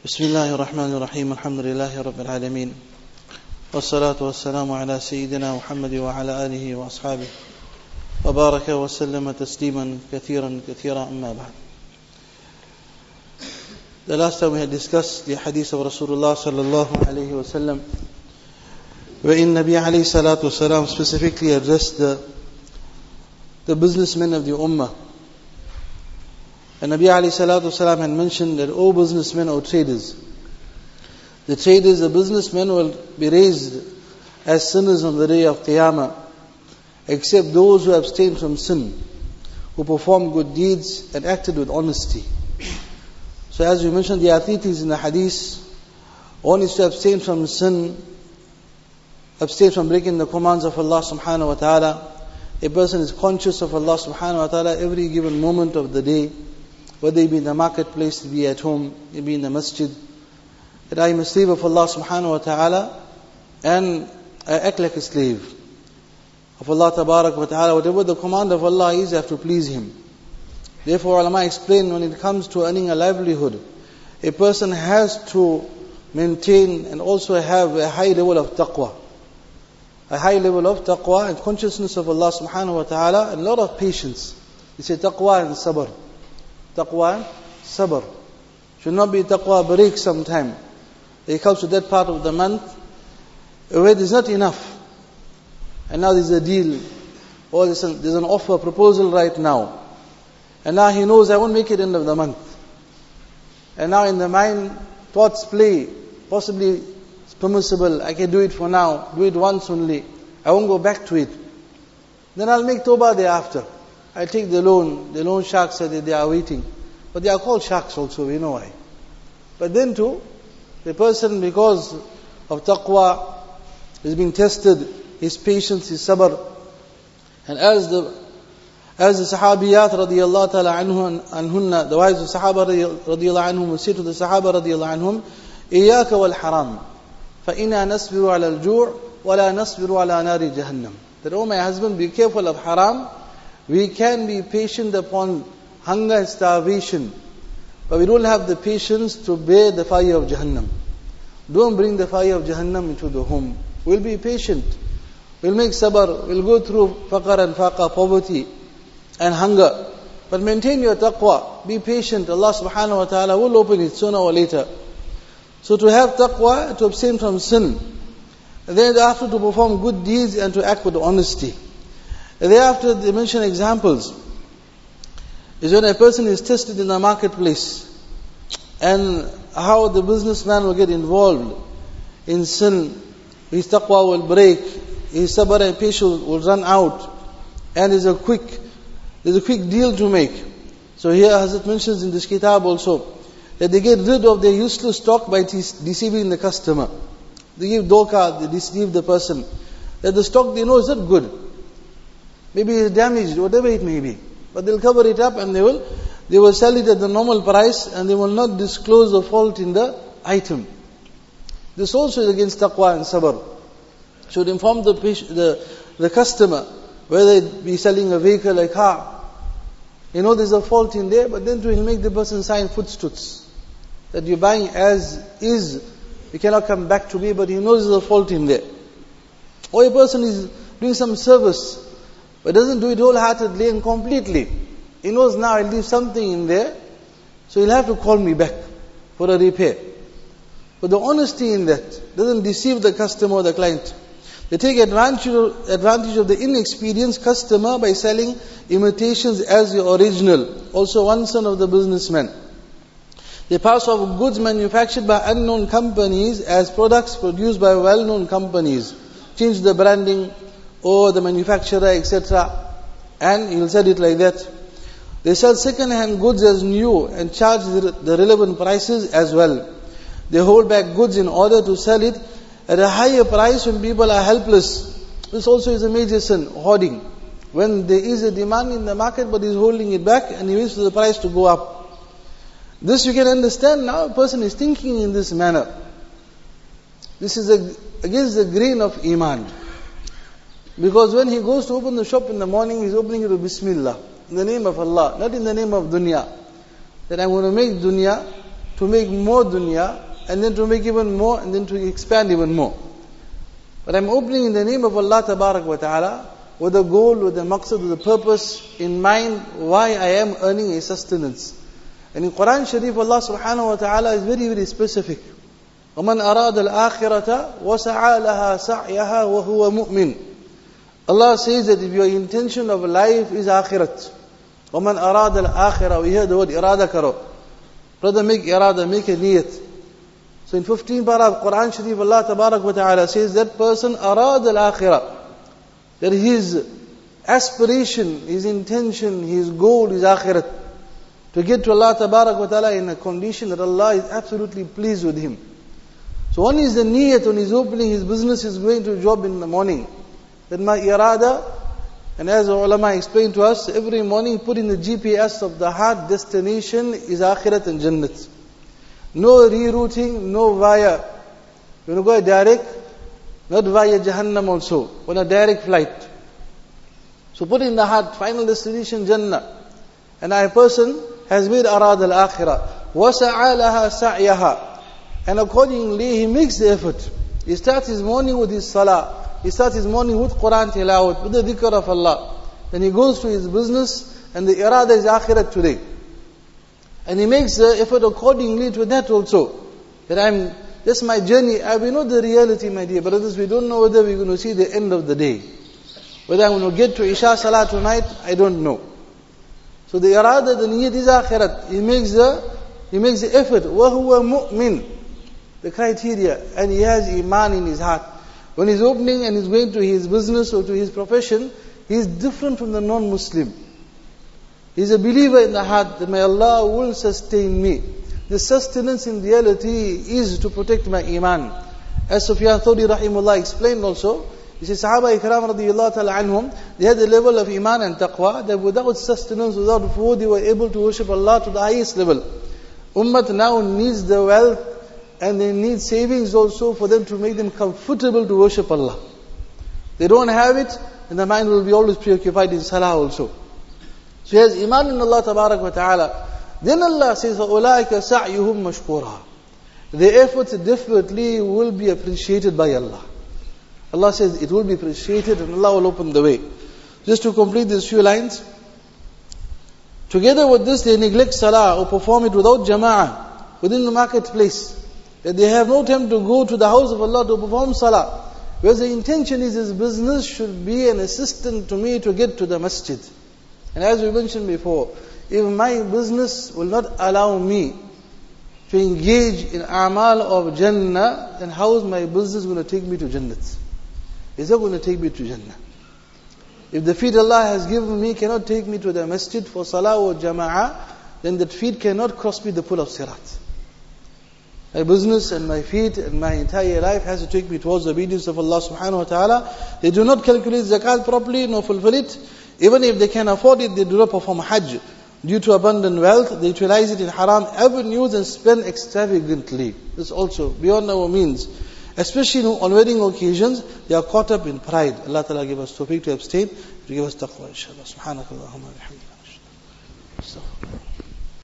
بسم الله الرحمن الرحيم الحمد لله رب العالمين والصلاة والسلام على سيدنا محمد وعلى آله وأصحابه وبارك وسلم تسليما كثيرا أما بعد. The last time we had discussed the hadith of Rasulullah sallallahu alayhi wa sallam, wherein Nabi alayhi salatu wasalam specifically addressed the businessmen of the ummah. And Nabi alayhi salatu wasalam had mentioned that all businessmen or traders, the businessmen will be raised as sinners on the day of Qiyamah, except those who abstain from sin, who performed good deeds and acted with honesty. So as we mentioned, the athletes in the hadith, one is to abstain from sin, abstain from breaking the commands of Allah subhanahu wa ta'ala. A person is conscious of Allah subhanahu wa ta'ala every given moment of the day, whether it be in the marketplace, it be at home, it be in the masjid, that I am a slave of Allah subhanahu wa ta'ala, and I act like a slave of Allah tabarak wa ta'ala. Whatever the command of Allah is, I have to please Him. Therefore, ulama explain, when it comes to earning a livelihood, a person has to maintain and also have a high level of taqwa. A high level of taqwa and consciousness of Allah subhanahu wa ta'ala, and a lot of patience. They say taqwa and sabr. Taqwa and sabr. Should not be taqwa break sometime. It comes to that part of the month where there's not enough. And now there's a deal, or there's an offer, proposal right now. And now he knows I won't make it end of the month. And now in the mind, thoughts play. Possibly it's permissible, I can do it for now, do it once only. I won't go back to it. Then I'll make tawbah thereafter. I take the loan sharks said that they are waiting. But they are called sharks also, we know why. But then too, the person, because of taqwa, is being tested, his patience, his sabr. And as the sahabiyat radiyallahu ta'ala anhunna, the wives of sahaba radiyallahu anhum will say to the sahaba radiyallahu anhum, إِيَّاكَ وَالْحَرَامِ فَإِنَّا نَصْبِرُ عَلَى الْجُوعِ وَلَا نَصْبِرُ عَلَى نَارِ جَهَنَّمِ. That, oh my husband, be careful of haram. We can be patient upon hunger and starvation, but we don't have the patience to bear the fire of Jahannam. Don't bring the fire of Jahannam into the home. We'll be patient. We'll make sabr. We'll go through faqar and faqa, poverty and hunger. But maintain your taqwa. Be patient. Allah subhanahu wa ta'ala will open it sooner or later. So to have taqwa, to abstain from sin. And then after to perform good deeds and to act with honesty. And thereafter they mention examples. Is when a person is tested in the marketplace, and how the businessman will get involved in sin. His taqwa will break, his sabr and patience will run out, and there's a quick deal to make. So here Hazrat mentions in this kitab also, that they get rid of their useless stock by deceiving the customer. They give doka, they deceive the person, that the stock they know is not good. Maybe it's damaged, whatever it may be. But they'll cover it up and they will sell it at the normal price, and they will not disclose the fault in the item. This also is against taqwa and sabr. Should inform the customer, whether it be selling a vehicle, a car. You know there's a fault in there, but then to make the person sign footstuts. That you're buying as is, you cannot come back to me, but he knows there's a fault in there. Or a person is doing some service, but doesn't do it wholeheartedly and completely. He knows now I'll leave something in there, so he'll have to call me back for a repair. But the honesty in that doesn't deceive the customer or the client. They take advantage of the inexperienced customer by selling imitations as the original. Also one son of the businessman. They pass off goods manufactured by unknown companies as products produced by well-known companies. Change the branding or the manufacturer, etc. And he'll sell it like that. They sell second-hand goods as new and charge the relevant prices as well. They hold back goods in order to sell it at a higher price when people are helpless. This also is a major sin, hoarding. When there is a demand in the market, but he's holding it back and he waits for the price to go up. This you can understand now, a person is thinking in this manner. This is against the grain of Iman. Because when he goes to open the shop in the morning, he's opening it with Bismillah, in the name of Allah, not in the name of dunya. That I'm going to make dunya to make more dunya, and then to make even more, and then to expand even more. But I'm opening in the name of Allah Tabarak wa Ta'ala, with a goal, with a maqsad, with a purpose in mind, why I am earning a sustenance. And in Quran Sharif, Allah Subhanahu wa Ta'ala is very, very specific. وَمَنْ أَرَادَ الْآخِرَةَ وَسَعَى لَهَا سَعْيَهَا وَهُوَ مُؤْمِنٌ. Allah says that if your intention of life is akhirat, وَمَنْ أَرَادَ الْآخِرَةَ, we hear the word irada karo. Brother, make irada, make a niyat. So in 15 para of Quran Sharif, Allah Tabarak wa Ta'ala says that person arad al-akhirah, that his aspiration, his intention, his goal is akhirat, to get to Allah Tabarak wa Ta'ala in a condition that Allah is absolutely pleased with him. So one is the niyat, when he's opening his business, he's going to a job in the morning, that my irada, and as the ulama explained to us, every morning put in the GPS of the heart, destination is akhirat and jannat. No rerouting, no via. When you go direct, not via Jahannam also, on a direct flight. So put in the heart, final destination Jannah. And a person has made arad al-akhirah. وَسَعَى لَهَا سَعْيَهَا. And accordingly, he makes the effort. He starts his morning with his salah. He starts his morning with Quran tilawat, with the dhikr of Allah. Then he goes to his business, and the irada is akhirat today. And he makes the effort accordingly to that also. That this is my journey. We know the reality, my dear brothers. We don't know whether we're going to see the end of the day. Whether I'm going to get to Isha Salah tonight, I don't know. So the irada, the niyat is akhirat. He makes the effort. وَهُوَ مُؤْمِن. The criteria. And he has iman in his heart. When he's opening and he's going to his business or to his profession, he's different from the non-Muslim. He's a believer in the heart that my Allah will sustain me. The sustenance in reality is to protect my iman. As Sufyan Thawri rahimullah explained also, he says, Sahaba Ikram radiyallahu ta'ala anhum, they had a level of iman and taqwa, that without sustenance, without food, they were able to worship Allah to the highest level. Ummat now needs the wealth, and they need savings also for them to make them comfortable to worship Allah. They don't have it, and the mind will be always preoccupied in salah also. So he has iman in Allah Tabarak wa Ta'ala. Then Allah says, فَأُولَٰئِكَ سَعْيُهُمْ مَشْكُورًا. The efforts definitely will be appreciated by Allah. Allah says it will be appreciated, and Allah will open the way. Just to complete these few lines. Together with this, they neglect salah or perform it without jama'ah within the marketplace. That they have no time to go to the house of Allah to perform salah. Whereas the intention is his business should be an assistant to me to get to the masjid. And as we mentioned before, if my business will not allow me to engage in a'mal of Jannah, then how is my business going to take me to Jannat? Is it going to take me to Jannah? If the feet Allah has given me cannot take me to the masjid for salah or jama'ah, then that feet cannot cross me the pull of sirat. My business and my feet and my entire life has to take me towards the obedience of Allah subhanahu wa ta'ala. They do not calculate zakat properly, nor fulfill it. Even if they can afford it, they do not perform hajj. Due to abundant wealth, they utilize it in haram avenues and spend extravagantly. This also beyond our means. Especially on wedding occasions, they are caught up in pride. Allah Ta'ala give us tawfiq to abstain, to give us taqwa inshallah. Subhanakallahumma wa bihamdika.